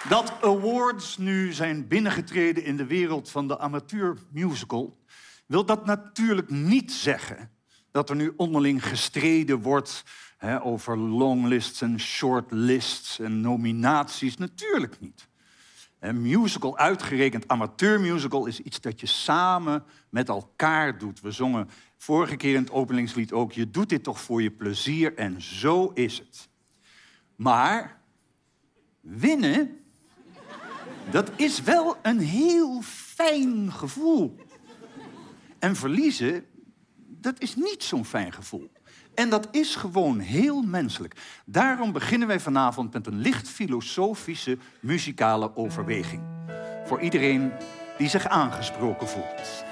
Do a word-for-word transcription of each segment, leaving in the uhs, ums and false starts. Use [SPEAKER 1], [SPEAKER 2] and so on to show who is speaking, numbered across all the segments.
[SPEAKER 1] Dat awards nu zijn binnengetreden in de wereld van de amateurmusical... wil dat natuurlijk niet zeggen dat er nu onderling gestreden wordt... Hè, over longlists en shortlists en nominaties. Natuurlijk niet. Een musical, uitgerekend amateurmusical, is iets dat je samen met elkaar doet. We zongen vorige keer in het openingslied ook... je doet dit toch voor je plezier en zo is het. Maar winnen... dat is wel een heel fijn gevoel. En verliezen, dat is niet zo'n fijn gevoel. En dat is gewoon heel menselijk. Daarom beginnen wij vanavond met een licht filosofische muzikale overweging. Voor iedereen die zich aangesproken voelt.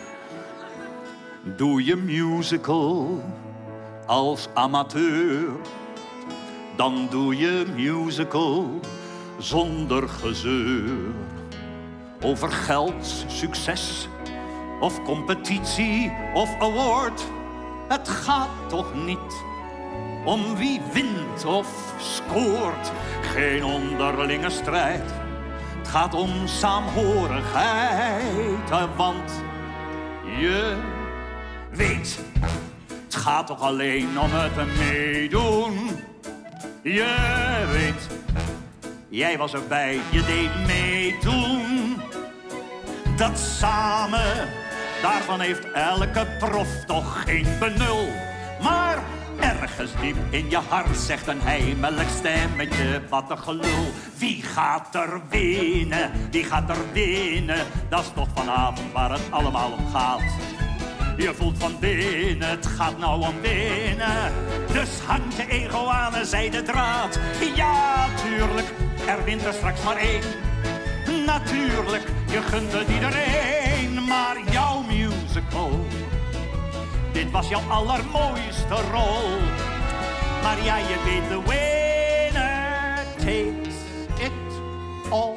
[SPEAKER 1] Doe je musical als amateur, dan doe je musical zonder gezeur. Over geld, succes of competitie of award. Het gaat toch niet om wie wint of scoort. Geen onderlinge strijd. Het gaat om saamhorigheid. Want je weet, het gaat toch alleen om het meedoen. Je weet, jij was erbij, je deed meedoen. Dat samen, daarvan heeft elke prof toch geen benul. Maar ergens diep in je hart zegt een heimelijk stemmetje, wat een gelul. Wie gaat er winnen? Wie gaat er winnen? Dat is toch vanavond waar het allemaal om gaat. Je voelt van binnen, het gaat nou om winnen. Dus hang je ego aan een zijde draad. Ja, tuurlijk, er wint er straks maar één. Natuurlijk, je gunt het iedereen. Maar jouw musical, dit was jouw allermooiste rol. Maar ja, je weet, de winner takes it all.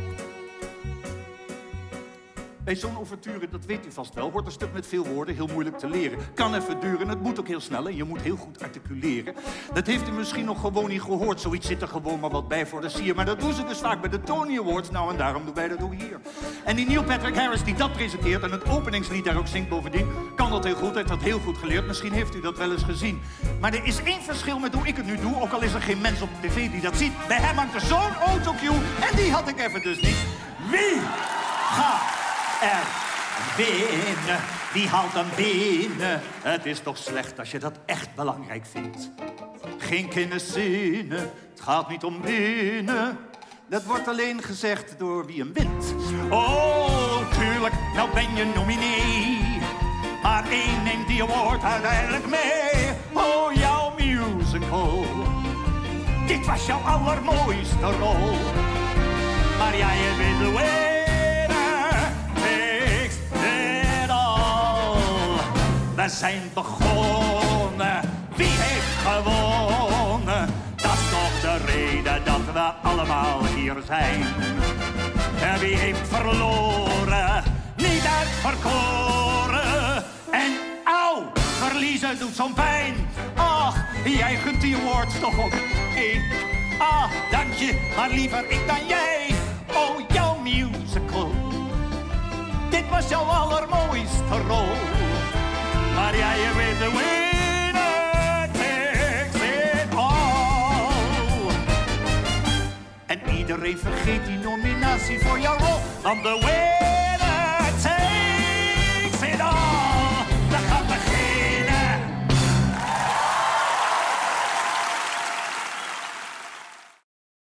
[SPEAKER 1] Bij zo'n ouverture, dat weet u vast wel, wordt een stuk met veel woorden heel moeilijk te leren. Kan even duren, het moet ook heel snel en je moet heel goed articuleren. Dat heeft u misschien nog gewoon niet gehoord. Zoiets zit er gewoon maar wat bij voor de sier. Maar dat doen ze dus vaak bij de Tony Awards. Nou, en daarom doen wij dat ook hier. En die Neil Patrick Harris die dat presenteert en het openingslied daar ook zingt bovendien, kan dat heel goed, heeft dat heel goed geleerd. Misschien heeft u dat wel eens gezien. Maar er is één verschil met hoe ik het nu doe, ook al is er geen mens op tv die dat ziet. Bij hem hangt er zo'n autocue en die had ik even dus niet. Wie gaat er binnen? Wie haalt hem binnen? Het is toch slecht als je dat echt belangrijk vindt. Geen kenniszinnen, het gaat niet om winnen. Dat wordt alleen gezegd door wie hem wint. Oh, tuurlijk, nou ben je nominee. Maar één neemt die award uiteindelijk mee. Oh, jouw musical, dit was jouw allermooiste rol. Maar ja, je weet de way. We zijn begonnen, wie heeft gewonnen? Dat is toch de reden dat we allemaal hier zijn. En wie heeft verloren, niet uitverkoren. En auw, verliezen doet zo'n pijn. Ach, jij gunt die awards toch ook één. Ah, dank je, maar liever ik dan jij. Oh, jouw musical, dit was jouw allermooiste rol. Maar ja, je weet, de winner takes it all. En iedereen vergeet die nominatie voor jouw rol. Want de winner